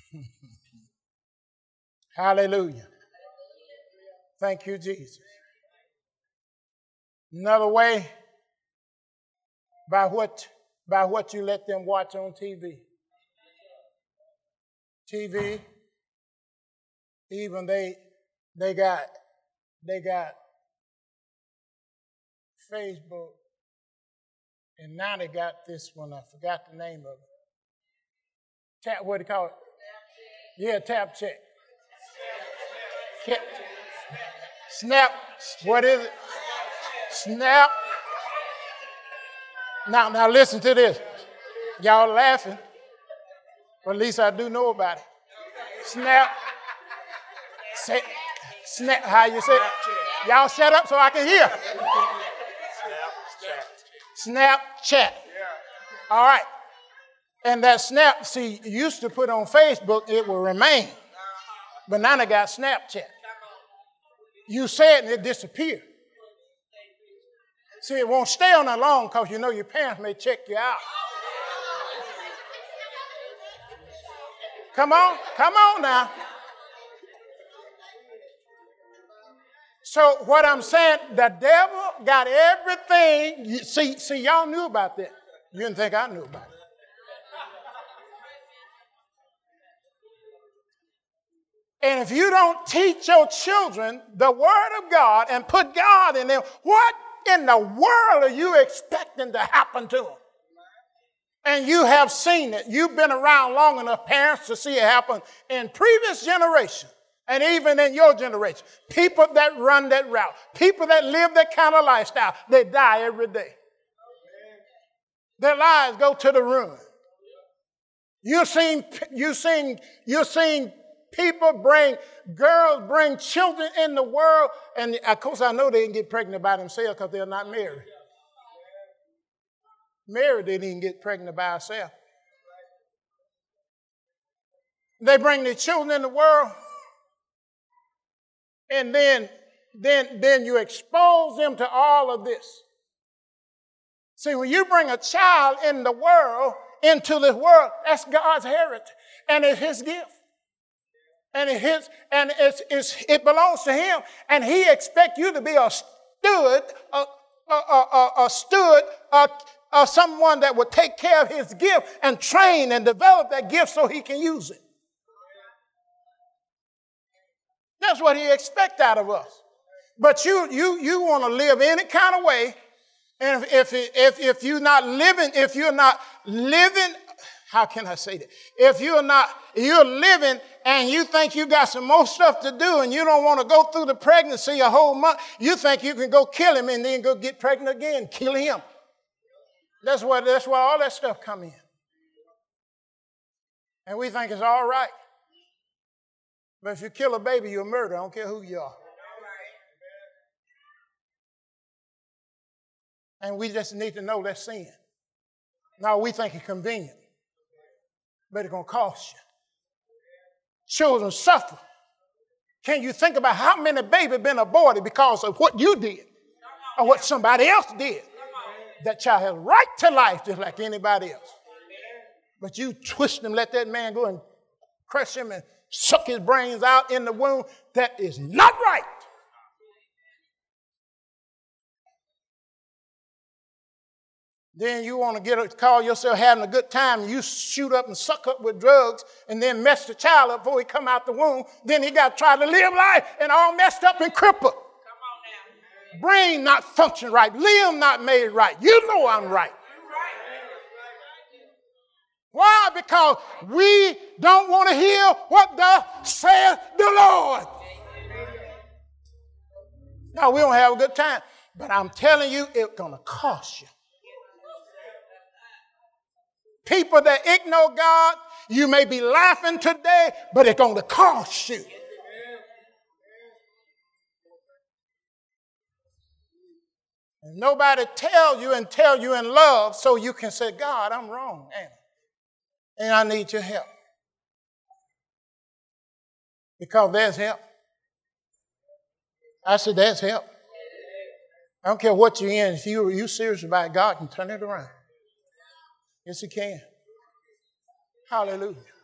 Hallelujah. Thank you, Jesus. Another way, by what you let them watch on TV. TV, even they got Facebook, and now they got this one. I forgot the name of it. What do you call it? Yeah, tap check. Snap. What is it? Snap. Now listen to this. Y'all laughing, but at least I do know about it. Snap. Snap. How you say it? Y'all shut up so I can hear. Snapchat. All right. And that snap, see, used to put on Facebook, it will remain. But now they got Snapchat. You say it and it disappears. See, it won't stay on that long because you know your parents may check you out. Come on now. So what I'm saying, the devil got everything. See, y'all knew about that. You didn't think I knew about it. And if you don't teach your children the word of God and put God in them, what in the world are you expecting to happen to them? And you have seen it. You've been around long enough, parents, to see it happen in previous generations and even in your generation. People that run that route, people that live that kind of lifestyle, they die every day. Their lives go to the ruin. You've seen people bring children in the world, and of course I know they didn't get pregnant by themselves because they're not married. Mary didn't even get pregnant by herself. They bring their children in the world, and then you expose them to all of this. See, when you bring a child into this world, that's God's heritage, and it's His gift. And it belongs to Him, and He expects you to be a steward, someone that will take care of His gift and train and develop that gift so He can use it. That's what He expects out of us. But you want to live any kind of way, and if you're not living, how can I say that? If you're living and you think you got some more stuff to do and you don't want to go through the pregnancy a whole month, you think you can go kill him and then go get pregnant again, kill him. That's why all that stuff come in. And we think it's all right. But if you kill a baby, you're a murderer. I don't care who you are. And we just need to know that's sin. Now we think it's convenient, but it's going to cost you. Children suffer. Can you think about how many babies been aborted because of what you did or what somebody else did? That child has right to life just like anybody else. But you twist him, let that man go and crush him and suck his brains out in the womb. That is not right. Then you want to call yourself having a good time, and you shoot up and suck up with drugs and then mess the child up before he come out the womb. Then he got to try to live life and all messed up and crippled. Brain not function right, limb not made right. You know I'm right. Why? Because we don't want to hear what thus saith the Lord. Now, we don't have a good time, but I'm telling you, it's going to cost you. People that ignore God, you may be laughing today, but it's going to cost you. And nobody tell you in love so you can say, God, I'm wrong, and I need your help. Because there's help. I said, there's help. I don't care what you're in. If you're serious about it, God can turn it around. Yes, He can. Hallelujah.